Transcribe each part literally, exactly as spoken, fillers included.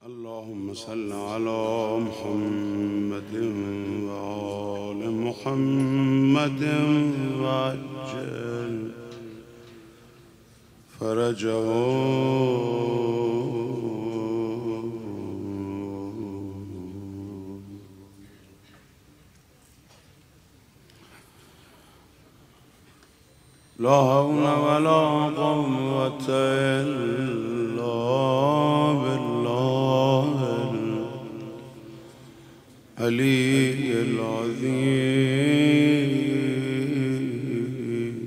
اللهم صل على محمد وآل محمد وعجل فرجهم. لا حول ولا قوة إلا بالله العلي العظيم.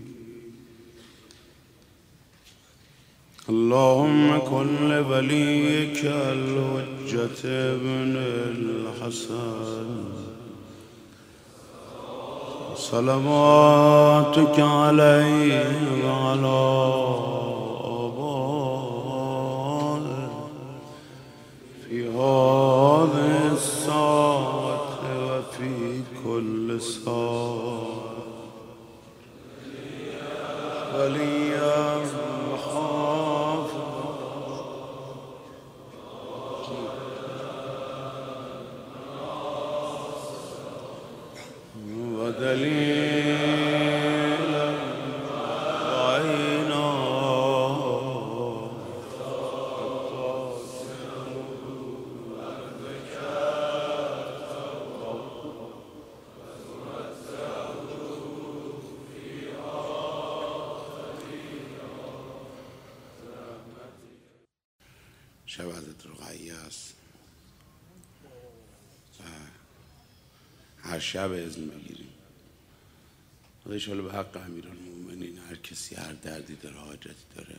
اللهم كن لوليك الحجة ابن الحسن صلواتك عليه وعلى آبائه في هذه الساعة وفي كل ساعة وليا وحافظا ودليلا وعينا شب حضرت رقیه است. هر شب اذن بگیریم. انشاءالله به حق امیرالمومنین هر کسی هر دردی داره، حاجتی داره،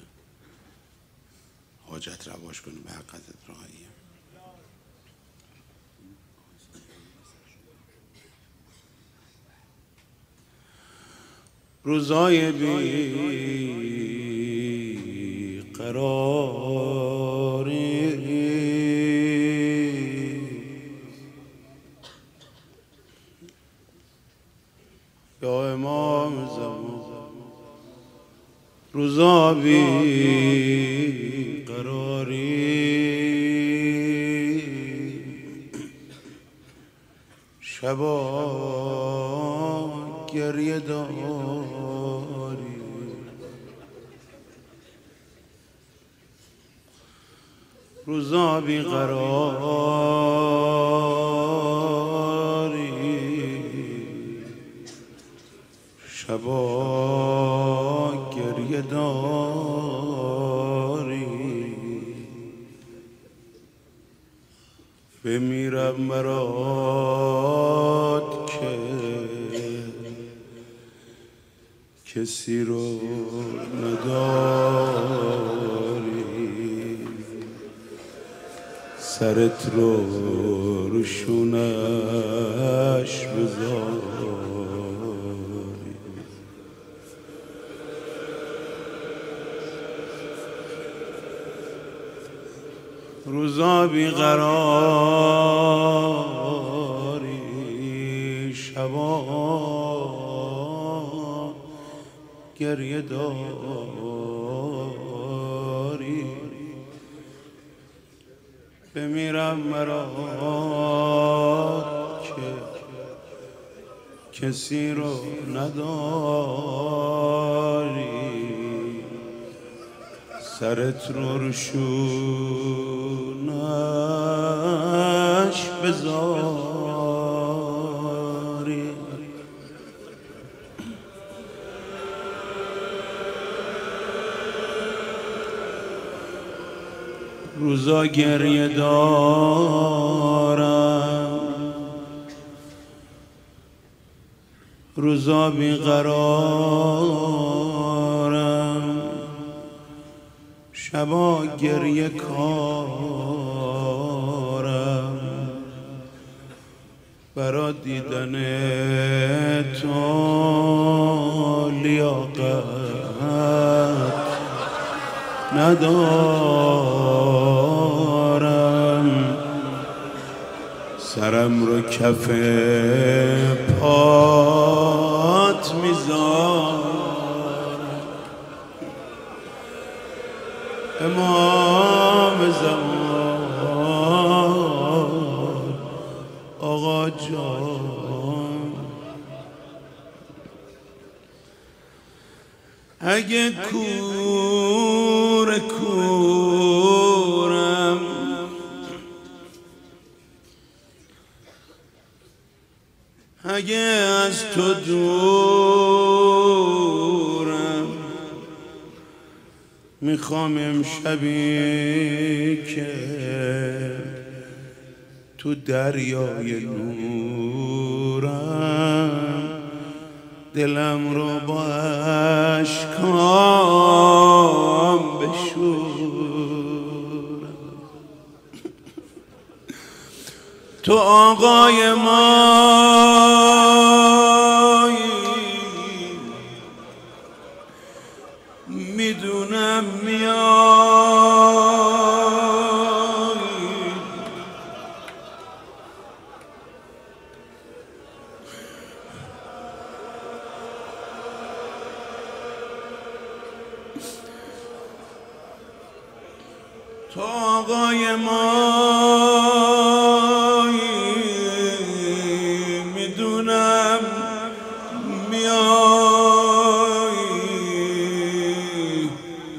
حاجت رواش کنه به حق حضرت رقیه. روزای بی قراری یا امام زمان، روزا بی قراری شبا گریه داری. روزا بی قراری شبا گریه داری. بمیرم برات که کسی رو نداری، سرت رو روشونش بذاری. روزا بیقراری شبا گریه داری. بمیرم مرا که کسی رو نداری، سرت رو روشونش بذاری. روزا گریه دارم، روزا بیقرارم، شبا گریه کارم. برا دیدن تو لیاقت ندارم، سرم رو کف پات میذارم. امام زمان اگه کور کورم اگه از تو دورم میخوام امشبی که تو دریای نورم دلم رو با اشکام بشورم. تو آقای مایی میدونم میای تو آقای مایی میدونم میایی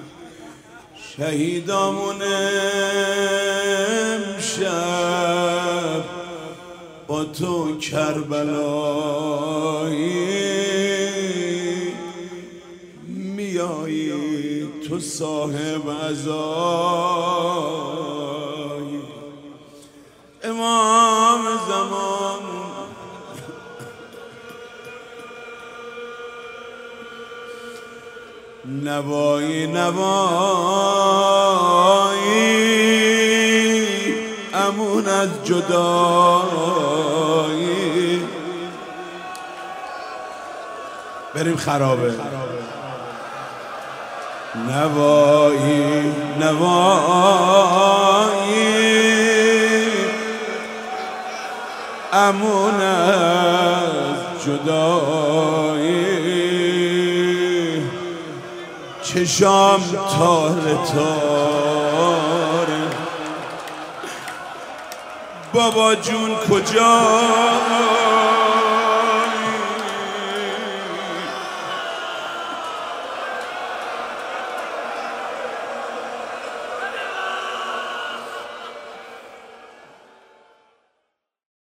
شهیدامون امشب با تو کربلایی میایی تو صاحب عزای امام زمان نوایی نوایی امون از جدایی بریم خرابه نوایی نوایی امون از جدایی چشام تاره تاره بابا جون کجا